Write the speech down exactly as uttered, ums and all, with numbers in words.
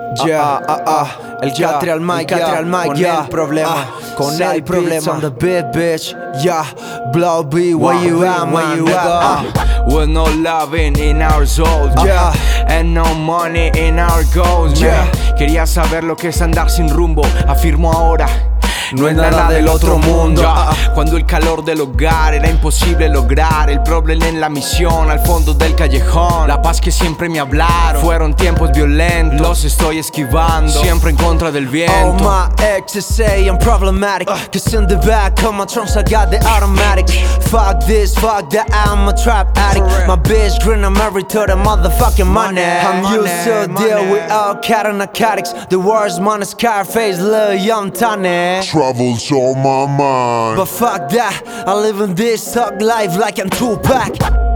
Yeah, ah, ah, ah. El Catri al mic, Catri al mic, yeah. Problema, con el problema. On the beat, bitch, yeah. Blow B, where you at, where you at? With no loving in our souls, yeah. And no money in our goals, yeah. Quería saber lo que es andar sin rumbo. Afirmo ahora, no es nada del otro mundo, yeah. Cuando el calor del hogar era imposible lograr, el problema en la misión al fondo del callejón. La paz que siempre me hablaron fueron tiempos violentos, los estoy esquivando, siempre en contra del viento. All my exes say I'm problematic, cause in the back of my trunks I got the automatic. Fuck this, fuck that, I'm a trap addict. My bitch grin, I'm married to the motherfucking money. I'm used to deal with all cat and narcotics. The worst man is Scarface, Lil Young Tony. Travels on my mind. But fuck that, I live in this thug life like I'm Tupac.